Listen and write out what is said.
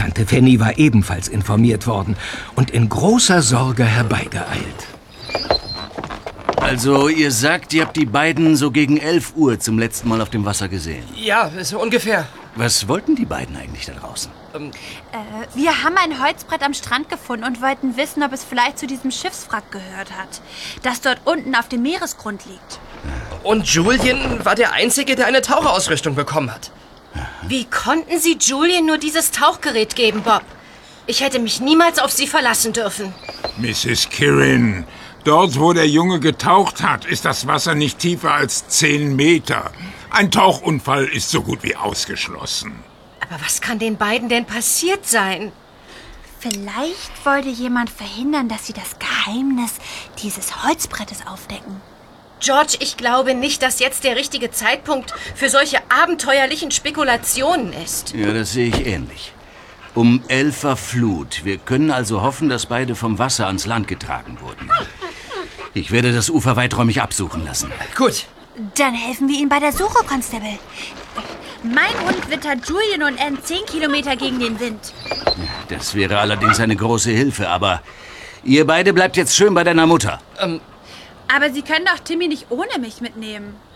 Tante Fanny war ebenfalls informiert worden und in großer Sorge herbeigeeilt. Also, ihr sagt, ihr habt die beiden so gegen 11 Uhr zum letzten Mal auf dem Wasser gesehen. Ja, so ungefähr. Was wollten die beiden eigentlich da draußen? Wir haben ein Holzbrett am Strand gefunden und wollten wissen, ob es vielleicht zu diesem Schiffswrack gehört hat, das dort unten auf dem Meeresgrund liegt. Und Julian war der Einzige, der eine Taucherausrüstung bekommen hat. Wie konnten Sie Julian nur dieses Tauchgerät geben, Bob? Ich hätte mich niemals auf Sie verlassen dürfen. Mrs. Kirin, dort, wo der Junge getaucht hat, ist das Wasser nicht tiefer als 10 Meter. Ein Tauchunfall ist so gut wie ausgeschlossen. Aber was kann den beiden denn passiert sein? Vielleicht wollte jemand verhindern, dass sie das Geheimnis dieses Holzbrettes aufdecken. George, ich glaube nicht, dass jetzt der richtige Zeitpunkt für solche abenteuerlichen Spekulationen ist. Ja, das sehe ich ähnlich. Um 11 Uhr Flut. Wir können also hoffen, dass beide vom Wasser ans Land getragen wurden. Ich werde das Ufer weiträumig absuchen lassen. Gut. Dann helfen wir Ihnen bei der Suche, Constable. Mein Hund wittert Julian und Anne 10 Kilometer gegen den Wind. Das wäre allerdings eine große Hilfe, aber ihr beide bleibt jetzt schön bei deiner Mutter. Aber Sie können doch Timmy nicht ohne mich mitnehmen.